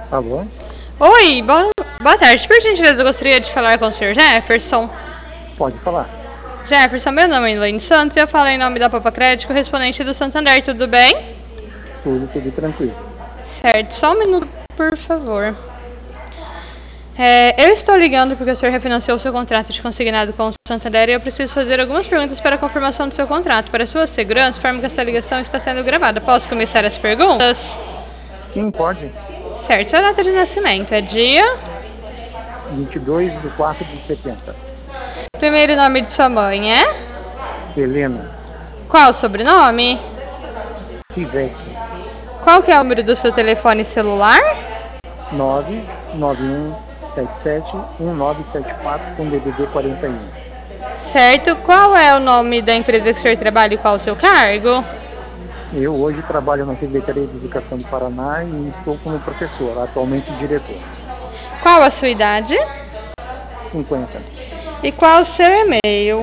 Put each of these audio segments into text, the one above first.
Alô? Oi, boa tarde. Por gentileza, eu gostaria de falar com o senhor Jefferson. Pode falar. Jefferson, meu nome é Elaine Santos e eu falo em nome da Papa Crédito, correspondente do Santander, tudo bem? Tudo tranquilo. Certo, só um minuto, por favor. Eu estou ligando porque o senhor refinanciou o seu contrato de consignado com o Santander e eu preciso fazer algumas perguntas para a confirmação do seu contrato. Para sua segurança, informe que essa ligação está sendo gravada. Posso começar as perguntas? Sim, pode. Certo, sua data de nascimento é dia? 22/4/70. Primeiro nome de sua mãe é? Helena. Qual o sobrenome? Sivec. Qual que é o número do seu telefone celular? 991771974 com DDD 41. Certo. Qual é o nome da empresa que o senhor trabalha e qual o seu cargo? Eu hoje trabalho na Secretaria de Educação do Paraná e estou como professor, atualmente diretor. Qual a sua idade? 50. E qual o seu e-mail?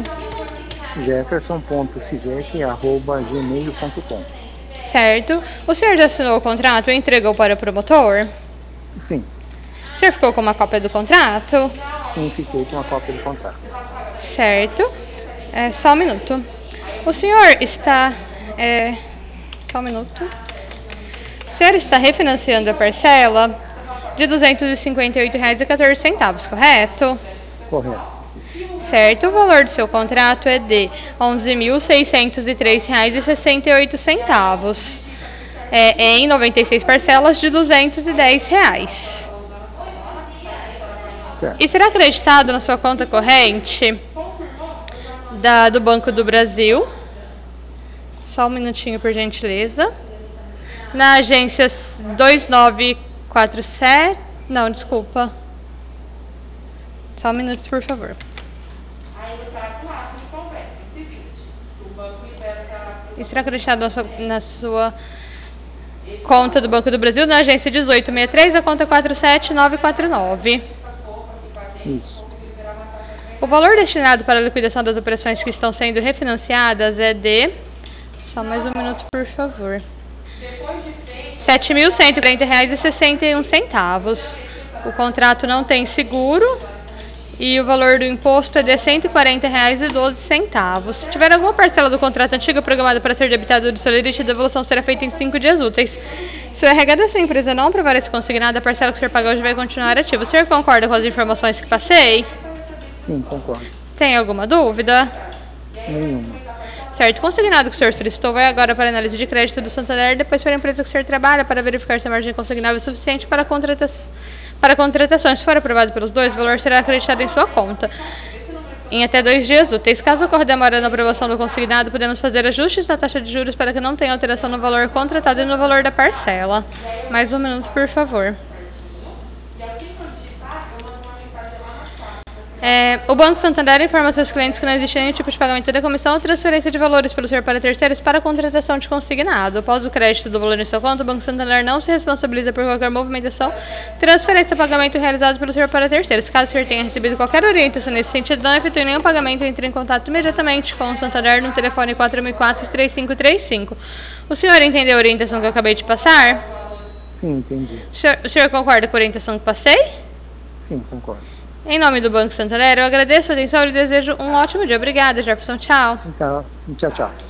jefferson.sivec@gmail.com. Certo. O senhor já assinou o contrato e entregou para o promotor? Sim. O senhor ficou com uma cópia do contrato? Sim, fiquei com a cópia do contrato. Certo. Só um minuto. O senhor está... Só um minuto. O senhor está refinanciando a parcela de R$ 258,14, correto? Correto. Certo, o valor do seu contrato é de R$ 11.603,68. Em 96 parcelas de R$ 210. Certo. E será acreditado na sua conta corrente do Banco do Brasil? Só um minutinho, por gentileza. Na agência 2947... Não, desculpa. Só um minuto, por favor. E será acreditado na sua conta do Banco do Brasil, na agência 1863, a conta 47949. Isso. O valor destinado para a liquidação das operações que estão sendo refinanciadas é de... Só mais um minuto, por favor. R$ 7.140,61. O contrato não tem seguro e o valor do imposto é de R$ 140,12. Se tiver alguma parcela do contrato antigo programada para ser debitada do Solerite, a devolução será feita em 5 dias úteis. Se o RH da sua empresa não aprovar esse consignado, a parcela que o senhor pagou hoje vai continuar ativa. O senhor concorda com as informações que passei? Sim, concordo. Tem alguma dúvida? Nenhuma. Certo, o consignado que o senhor solicitou vai agora para a análise de crédito do Santander, depois para a empresa que o senhor trabalha, para verificar se a margem consignável é suficiente para contratações. Se for aprovado pelos dois, o valor será acreditado em sua conta em até 2 dias úteis. Caso ocorra demora na aprovação do consignado, podemos fazer ajustes na taxa de juros para que não tenha alteração no valor contratado e no valor da parcela. Mais um minuto, por favor. O Banco Santander informa seus clientes que não existe nenhum tipo de pagamento da comissão ou transferência de valores pelo senhor para terceiros para a contratação de consignado. Após o crédito do valor em sua conta, o Banco Santander não se responsabiliza por qualquer movimentação, transferência ou pagamento realizado pelo senhor para terceiros. Caso o senhor tenha recebido qualquer orientação nesse sentido, não efetue nenhum pagamento, entre em contato imediatamente com o Santander no telefone 4004-3535. O senhor entendeu a orientação que eu acabei de passar? Sim, entendi. O senhor concorda com a orientação que passei? Sim, concordo. Em nome do Banco Santander, eu agradeço a atenção e desejo um ótimo dia. Obrigada, Jefferson. Tchau. Então, tchau, tchau.